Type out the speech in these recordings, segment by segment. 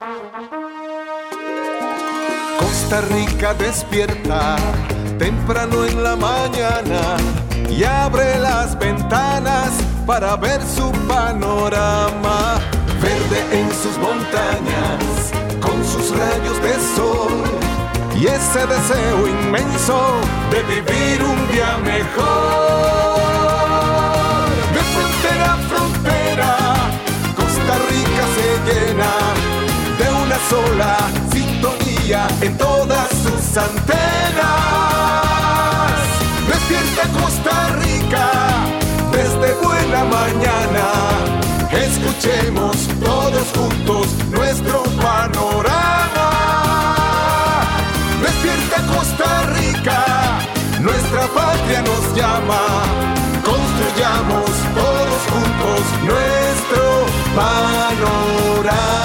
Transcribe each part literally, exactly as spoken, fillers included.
Costa Rica despierta temprano en la mañana y abre las ventanas para ver su panorama. Verde en sus montañas, con sus rayos de sol y ese deseo inmenso de vivir un día mejor. De frontera a frontera, Costa Rica se llena de una sola sintonía en todas sus antenas. Despierta Costa Rica desde buena mañana. Escuchemos todos juntos nuestro panorama. Despierta Costa Rica, nuestra patria nos llama. Construyamos todos juntos nuestro panorama.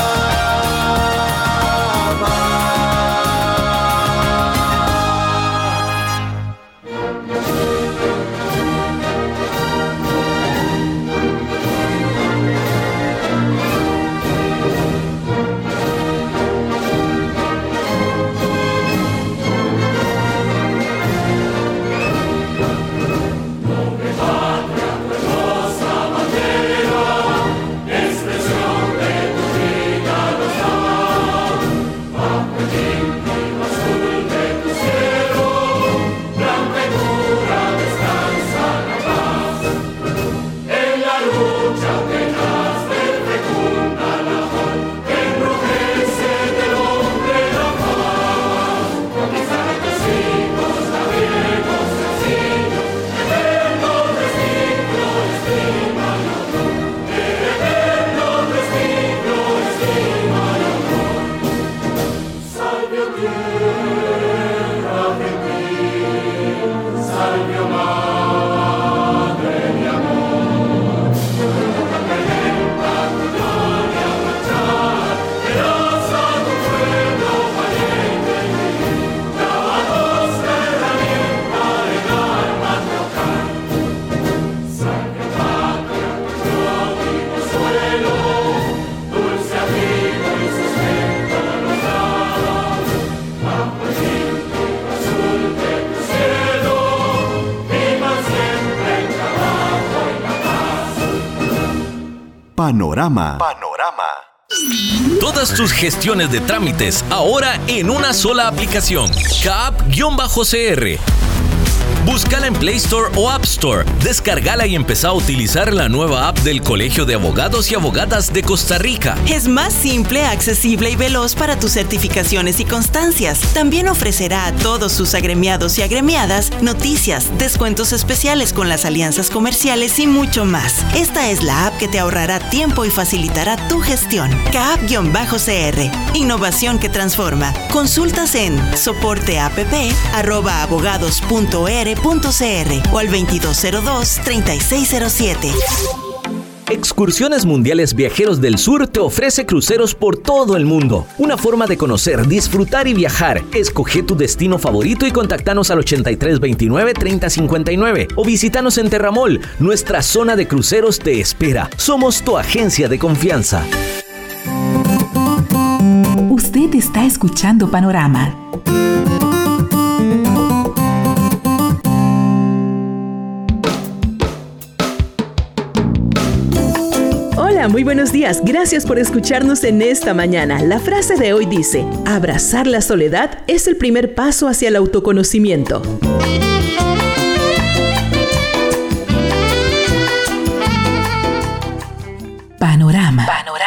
Panorama. Panorama. Todas tus gestiones de trámites ahora en una sola aplicación. C A P-C R. Búscala en Play Store o App Store. Descárgala y empezá a utilizar la nueva app del Colegio de Abogados y Abogadas de Costa Rica. Es más simple, accesible y veloz para tus certificaciones y constancias. También ofrecerá a todos sus agremiados y agremiadas noticias, descuentos especiales con las alianzas comerciales y mucho más. Esta es la app que te ahorrará tiempo y facilitará tu gestión. C A P-C R. Innovación que transforma. Consultas en soporteapp arroba abogados punto r punto c r o al veintidós cero dos, treinta y seis cero siete. Excursiones Mundiales Viajeros del Sur te ofrece cruceros por todo el mundo. Una forma de conocer, disfrutar y viajar. Escoge tu destino favorito y contáctanos al ochenta y tres veintinueve, treinta cincuenta y nueve o visítanos en Terramol. Nuestra zona de cruceros te espera. Somos tu agencia de confianza. Usted está escuchando Panorama. Hola, muy buenos días. Gracias por escucharnos en esta mañana. La frase de hoy dice: abrazar la soledad es el primer paso hacia el autoconocimiento. Panorama. Panorama.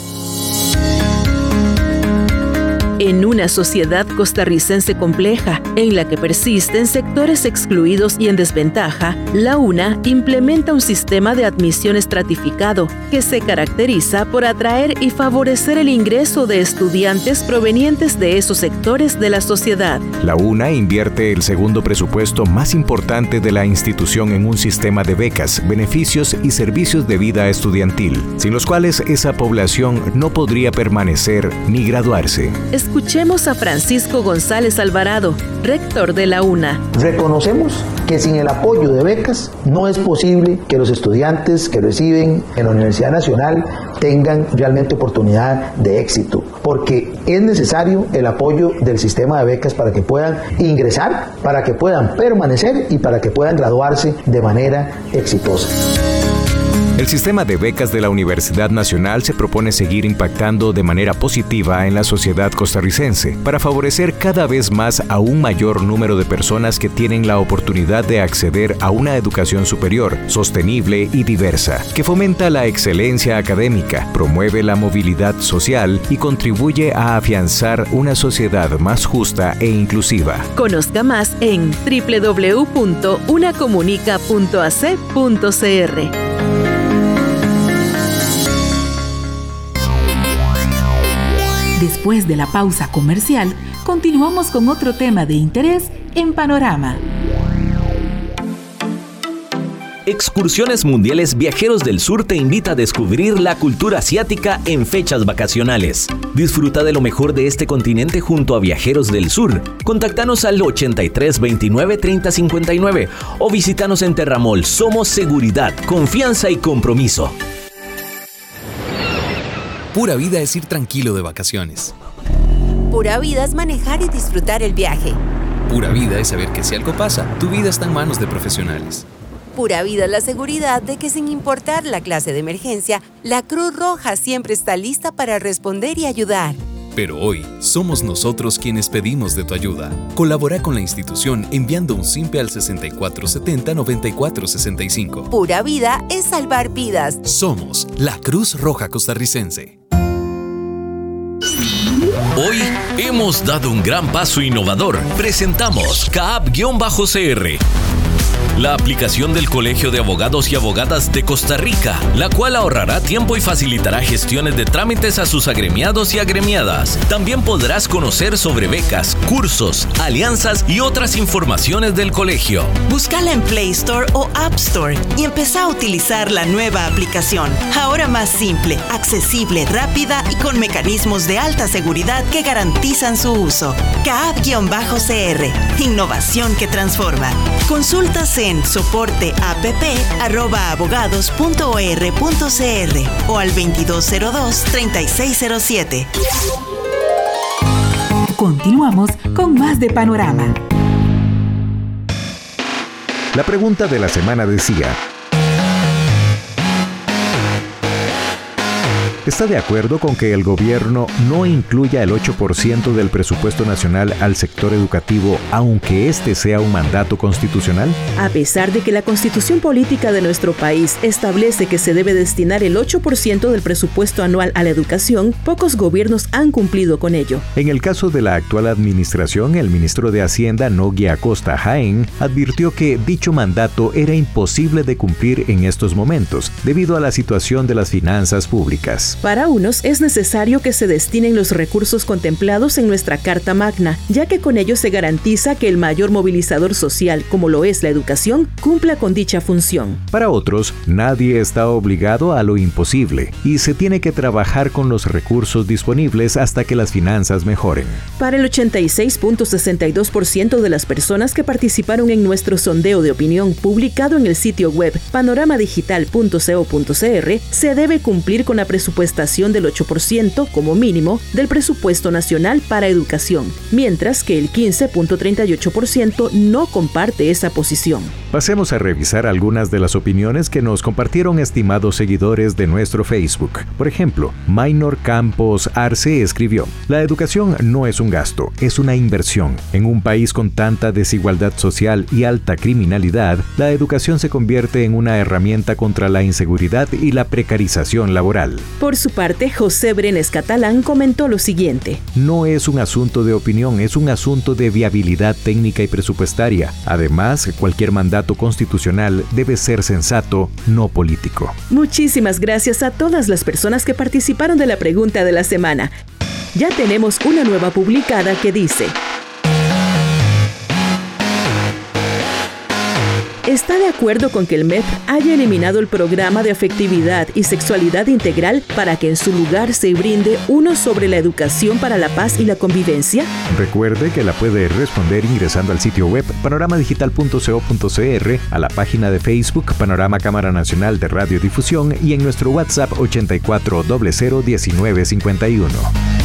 En una sociedad costarricense compleja, en la que persisten sectores excluidos y en desventaja, la UNA implementa un sistema de admisión estratificado que se caracteriza por atraer y favorecer el ingreso de estudiantes provenientes de esos sectores de la sociedad. La UNA invierte el segundo presupuesto más importante de la institución en un sistema de becas, beneficios y servicios de vida estudiantil, sin los cuales esa población no podría permanecer ni graduarse. Escucha Escuchemos a Francisco González Alvarado, rector de la UNA. Reconocemos que sin el apoyo de becas no es posible que los estudiantes que reciben en la Universidad Nacional tengan realmente oportunidad de éxito, porque es necesario el apoyo del sistema de becas para que puedan ingresar, para que puedan permanecer y para que puedan graduarse de manera exitosa. El sistema de becas de la Universidad Nacional se propone seguir impactando de manera positiva en la sociedad costarricense para favorecer cada vez más a un mayor número de personas que tienen la oportunidad de acceder a una educación superior, sostenible y diversa, que fomenta la excelencia académica, promueve la movilidad social y contribuye a afianzar una sociedad más justa e inclusiva. Conozca más en doble u doble u doble u punto una comunica punto a c punto c r. Después de la pausa comercial, continuamos con otro tema de interés en Panorama. Excursiones Mundiales Viajeros del Sur te invita a descubrir la cultura asiática en fechas vacacionales. Disfruta de lo mejor de este continente junto a Viajeros del Sur. Contáctanos al ochenta y tres veintinueve treinta cincuenta y nueve o visítanos en Terramol. Somos seguridad, confianza y compromiso. Pura vida es ir tranquilo de vacaciones. Pura vida es manejar y disfrutar el viaje. Pura vida es saber que si algo pasa, tu vida está en manos de profesionales. Pura vida es la seguridad de que sin importar la clase de emergencia, la Cruz Roja siempre está lista para responder y ayudar. Pero hoy, somos nosotros quienes pedimos de tu ayuda. Colabora con la institución enviando un simpe al sesenta y cuatro setenta noventa y cuatro sesenta y cinco. Pura vida es salvar vidas. Somos la Cruz Roja Costarricense. Hoy hemos dado un gran paso innovador. Presentamos C A A P-C R, la aplicación del Colegio de Abogados y Abogadas de Costa Rica, la cual ahorrará tiempo y facilitará gestiones de trámites a sus agremiados y agremiadas. También podrás conocer sobre becas, cursos, alianzas y otras informaciones del colegio. Búscala en Play Store o App Store y empezá a utilizar la nueva aplicación. Ahora más simple, accesible, rápida y con mecanismos de alta seguridad que garantizan su uso. C A A P-C R, innovación que transforma. Consultas en en soporte app arroba abogados punto o r punto c r o al veintidós cero dos treinta y seis cero siete. Continuamos con más de Panorama. La pregunta de la semana decía: ¿está de acuerdo con que el gobierno no incluya el ocho por ciento del presupuesto nacional al sector educativo, aunque este sea un mandato constitucional? A pesar de que la Constitución Política de nuestro país establece que se debe destinar el ocho por ciento del presupuesto anual a la educación, pocos gobiernos han cumplido con ello. En el caso de la actual administración, el ministro de Hacienda, Nogui Acosta Jaén, advirtió que dicho mandato era imposible de cumplir en estos momentos, debido a la situación de las finanzas públicas. Para unos es necesario que se destinen los recursos contemplados en nuestra Carta Magna, ya que con ello se garantiza que el mayor movilizador social, como lo es la educación, cumpla con dicha función. Para otros, nadie está obligado a lo imposible y se tiene que trabajar con los recursos disponibles hasta que las finanzas mejoren. Para el ochenta y seis punto sesenta y dos por ciento de las personas que participaron en nuestro sondeo de opinión publicado en el sitio web panorama digital punto co punto c r, se debe cumplir con la presupuestación del ocho por ciento como mínimo del presupuesto nacional para educación, mientras que el quince punto treinta y ocho por ciento no comparte esa posición. Pasemos a revisar algunas de las opiniones que nos compartieron estimados seguidores de nuestro Facebook. Por ejemplo, Minor Campos Arce escribió: la educación no es un gasto, es una inversión. En un país con tanta desigualdad social y alta criminalidad, la educación se convierte en una herramienta contra la inseguridad y la precarización laboral. Por su parte, José Brenes Catalán comentó lo siguiente: no es un asunto de opinión, es un asunto de viabilidad técnica y presupuestaria. Además, cualquier mandato constitucional debe ser sensato, no político. Muchísimas gracias a todas las personas que participaron de la pregunta de la semana. Ya tenemos una nueva publicada que dice: ¿Está de acuerdo con que el M E P haya eliminado el programa de afectividad y sexualidad integral para que en su lugar se brinde uno sobre la educación para la paz y la convivencia? Recuerde que la puede responder ingresando al sitio web panorama digital punto co punto cr, a la página de Facebook Panorama Cámara Nacional de Radiodifusión y en nuestro WhatsApp ochenta y cuatro cero cero diecinueve cincuenta y uno.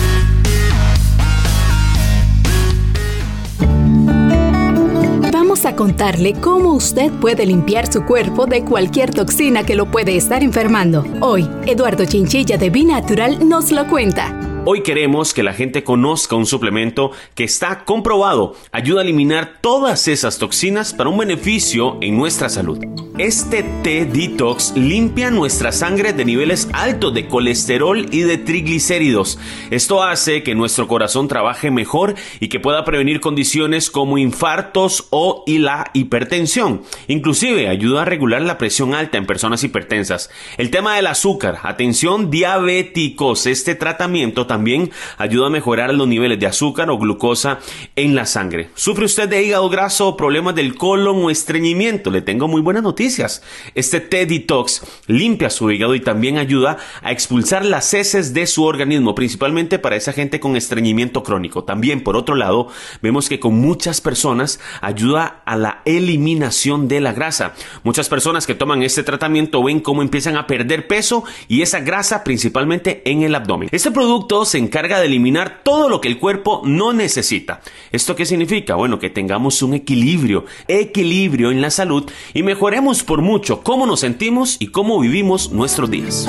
Vamos a contarle cómo usted puede limpiar su cuerpo de cualquier toxina que lo puede estar enfermando. Hoy, Eduardo Chinchilla de Binatural nos lo cuenta. Hoy queremos que la gente conozca un suplemento que está comprobado, ayuda a eliminar todas esas toxinas para un beneficio en nuestra salud. Este T-Detox limpia nuestra sangre de niveles altos de colesterol y de triglicéridos. Esto hace que nuestro corazón trabaje mejor y que pueda prevenir condiciones como infartos o y la hipertensión. Inclusive ayuda a regular la presión alta en personas hipertensas. El tema del azúcar, atención diabéticos, este tratamiento también ayuda a mejorar los niveles de azúcar o glucosa en la sangre. ¿Sufre usted de hígado graso, problemas del colon o estreñimiento? Le tengo muy buenas noticias. Este T-Detox limpia su hígado y también ayuda a expulsar las heces de su organismo, principalmente para esa gente con estreñimiento crónico. También, por otro lado, vemos que con muchas personas ayuda a la eliminación de la grasa. Muchas personas que toman este tratamiento ven cómo empiezan a perder peso y esa grasa principalmente en el abdomen. Este producto se encarga de eliminar todo lo que el cuerpo no necesita. ¿Esto qué significa? Bueno, que tengamos un equilibrio, equilibrio en la salud y mejoremos por mucho cómo nos sentimos y cómo vivimos nuestros días.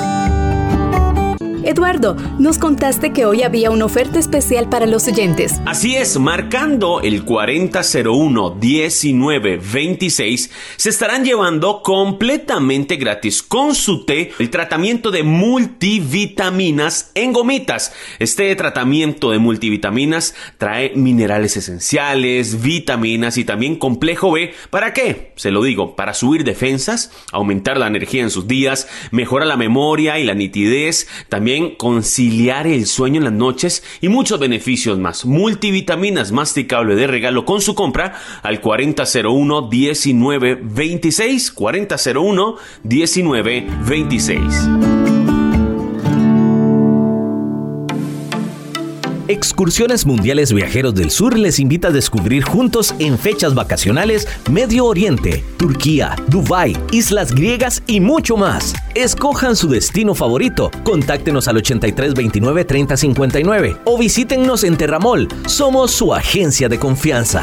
Eduardo, nos contaste que hoy había una oferta especial para los oyentes. Así es, marcando el cuarenta cero uno diecinueve veintiséis, se estarán llevando completamente gratis con su té el tratamiento de multivitaminas en gomitas. Este tratamiento de multivitaminas trae minerales esenciales, vitaminas y también complejo B. ¿Para qué? Se lo digo, para subir defensas, aumentar la energía en sus días, mejorar la memoria y la nitidez, también conciliar el sueño en las noches y muchos beneficios más. Multivitaminas masticable de regalo con su compra al cuarenta cero uno diecinueve veintiséis, cuarenta cero uno diecinueve veintiséis. Excursiones Mundiales Viajeros del Sur les invita a descubrir juntos en fechas vacacionales Medio Oriente, Turquía, Dubái, Islas Griegas y mucho más. Escojan su destino favorito. Contáctenos al ochenta y tres veintinueve treinta cincuenta y nueve o visítennos en Terramol. Somos su agencia de confianza.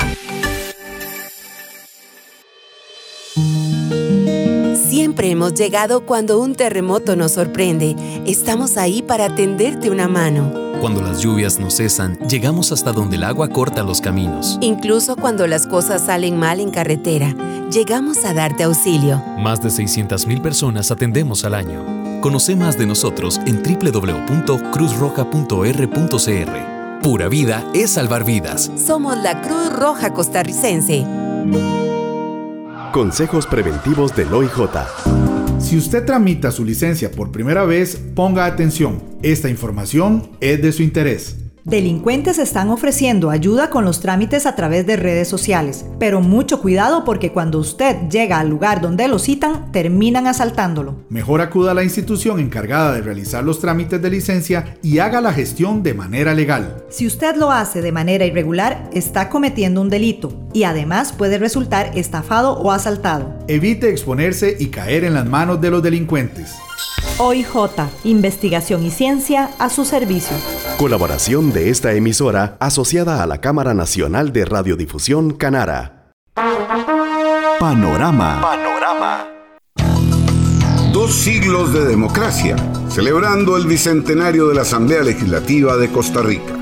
Siempre hemos llegado cuando un terremoto nos sorprende. Estamos ahí para tenderte una mano. Cuando las lluvias no cesan, llegamos hasta donde el agua corta los caminos. Incluso cuando las cosas salen mal en carretera, llegamos a darte auxilio. Más de seiscientas mil personas atendemos al año. Conoce más de nosotros en doble u doble u doble u punto cruz roja punto erre punto ce erre. Pura vida es salvar vidas. Somos la Cruz Roja Costarricense. Consejos preventivos del O I J. Si usted tramita su licencia por primera vez, ponga atención. Esta información es de su interés. Delincuentes están ofreciendo ayuda con los trámites a través de redes sociales, pero mucho cuidado porque cuando usted llega al lugar donde lo citan, terminan asaltándolo. Mejor acuda a la institución encargada de realizar los trámites de licencia y haga la gestión de manera legal. Si usted lo hace de manera irregular, está cometiendo un delito y además puede resultar estafado o asaltado. Evite exponerse y caer en las manos de los delincuentes. O I J, Investigación y Ciencia a su servicio. Colaboración de esta emisora asociada a la Cámara Nacional de Radiodifusión Canara. Panorama. Panorama. Dos siglos de democracia, celebrando el bicentenario de la Asamblea Legislativa de Costa Rica.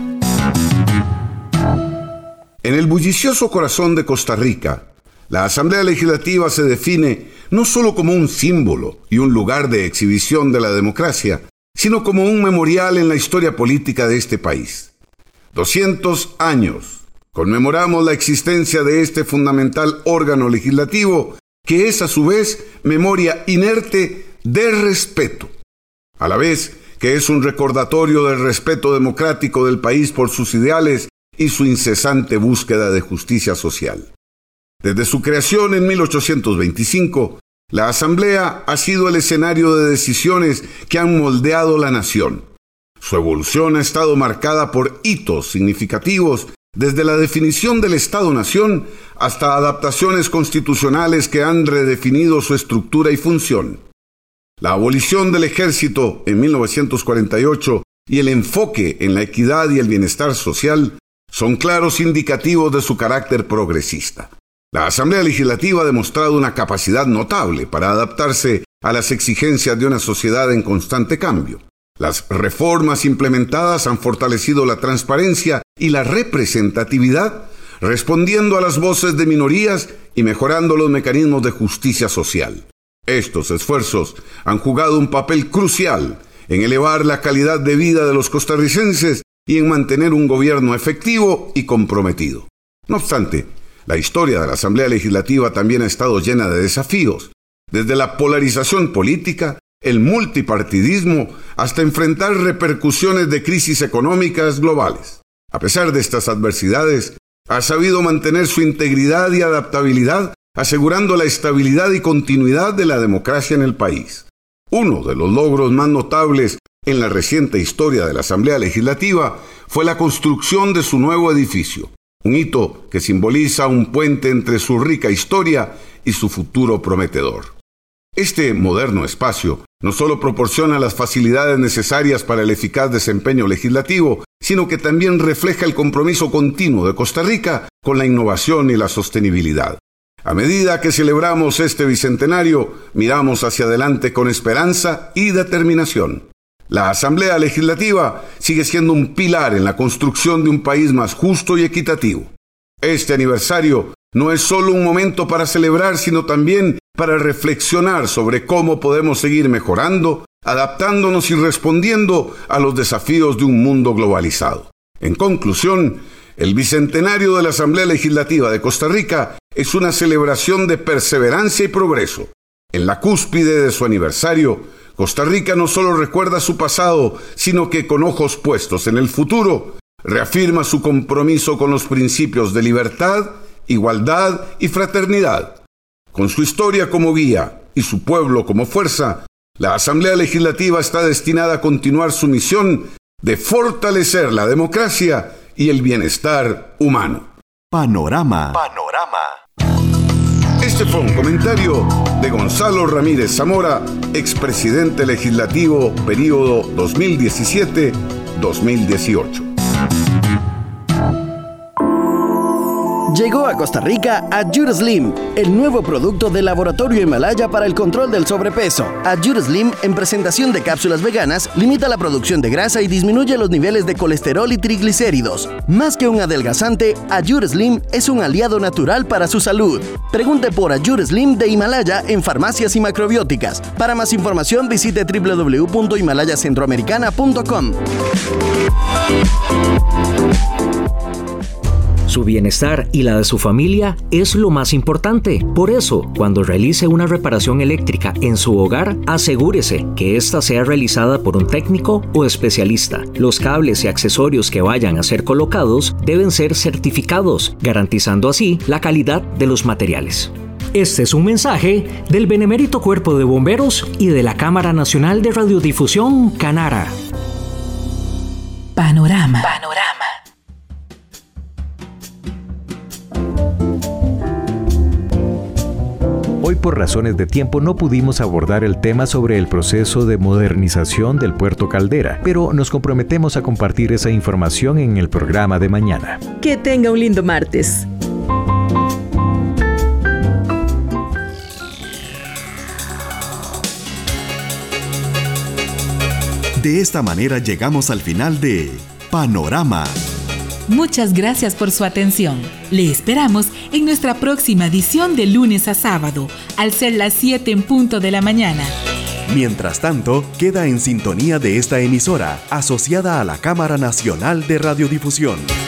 En el bullicioso corazón de Costa Rica, la Asamblea Legislativa se define no solo como un símbolo y un lugar de exhibición de la democracia, sino como un memorial en la historia política de este país. doscientos años. Conmemoramos la existencia de este fundamental órgano legislativo, que es a su vez memoria inerte de respeto, a la vez que es un recordatorio del respeto democrático del país por sus ideales y su incesante búsqueda de justicia social. Desde su creación en mil ochocientos veinticinco, la Asamblea ha sido el escenario de decisiones que han moldeado la nación. Su evolución ha estado marcada por hitos significativos, desde la definición del Estado-Nación hasta adaptaciones constitucionales que han redefinido su estructura y función. La abolición del ejército en mil novecientos cuarenta y ocho y el enfoque en la equidad y el bienestar social son claros indicativos de su carácter progresista. La Asamblea Legislativa ha demostrado una capacidad notable para adaptarse a las exigencias de una sociedad en constante cambio. Las reformas implementadas han fortalecido la transparencia y la representatividad, respondiendo a las voces de minorías y mejorando los mecanismos de justicia social. Estos esfuerzos han jugado un papel crucial en elevar la calidad de vida de los costarricenses y en mantener un gobierno efectivo y comprometido. No obstante, la historia de la Asamblea Legislativa también ha estado llena de desafíos, desde la polarización política, el multipartidismo, hasta enfrentar repercusiones de crisis económicas globales. A pesar de estas adversidades, ha sabido mantener su integridad y adaptabilidad, asegurando la estabilidad y continuidad de la democracia en el país. Uno de los logros más notables en la reciente historia de la Asamblea Legislativa fue la construcción de su nuevo edificio, un hito que simboliza un puente entre su rica historia y su futuro prometedor. Este moderno espacio no solo proporciona las facilidades necesarias para el eficaz desempeño legislativo, sino que también refleja el compromiso continuo de Costa Rica con la innovación y la sostenibilidad. A medida que celebramos este bicentenario, miramos hacia adelante con esperanza y determinación. La Asamblea Legislativa sigue siendo un pilar en la construcción de un país más justo y equitativo. Este aniversario no es solo un momento para celebrar, sino también para reflexionar sobre cómo podemos seguir mejorando, adaptándonos y respondiendo a los desafíos de un mundo globalizado. En conclusión, el bicentenario de la Asamblea Legislativa de Costa Rica es una celebración de perseverancia y progreso. En la cúspide de su aniversario, Costa Rica no solo recuerda su pasado, sino que con ojos puestos en el futuro, reafirma su compromiso con los principios de libertad, igualdad y fraternidad. Con su historia como guía y su pueblo como fuerza, la Asamblea Legislativa está destinada a continuar su misión de fortalecer la democracia y el bienestar humano. Panorama. Panorama. Este fue un comentario de Gonzalo Ramírez Zamora, expresidente legislativo, período dos mil diecisiete a dos mil dieciocho. Llegó a Costa Rica Adjure Slim, el nuevo producto del Laboratorio Himalaya para el control del sobrepeso. Adjure Slim, en presentación de cápsulas veganas, limita la producción de grasa y disminuye los niveles de colesterol y triglicéridos. Más que un adelgazante, Adjure Slim es un aliado natural para su salud. Pregunte por Adjure Slim de Himalaya en farmacias y macrobióticas. Para más información, visite doble u doble u doble u punto himalaya centroamericana punto com. Su bienestar y la de su familia es lo más importante. Por eso, cuando realice una reparación eléctrica en su hogar, asegúrese que ésta sea realizada por un técnico o especialista. Los cables y accesorios que vayan a ser colocados deben ser certificados, garantizando así la calidad de los materiales. Este es un mensaje del Benemérito Cuerpo de Bomberos y de la Cámara Nacional de Radiodifusión, Canara. Panorama. Panorama. Hoy por razones de tiempo no pudimos abordar el tema sobre el proceso de modernización del Puerto Caldera, pero nos comprometemos a compartir esa información en el programa de mañana. Que tenga un lindo martes. De esta manera llegamos al final de Panorama. Muchas gracias por su atención. Le esperamos en nuestra próxima edición de lunes a sábado, al ser las siete en punto de la mañana. Mientras tanto, queda en sintonía de esta emisora, asociada a la Cámara Nacional de Radiodifusión.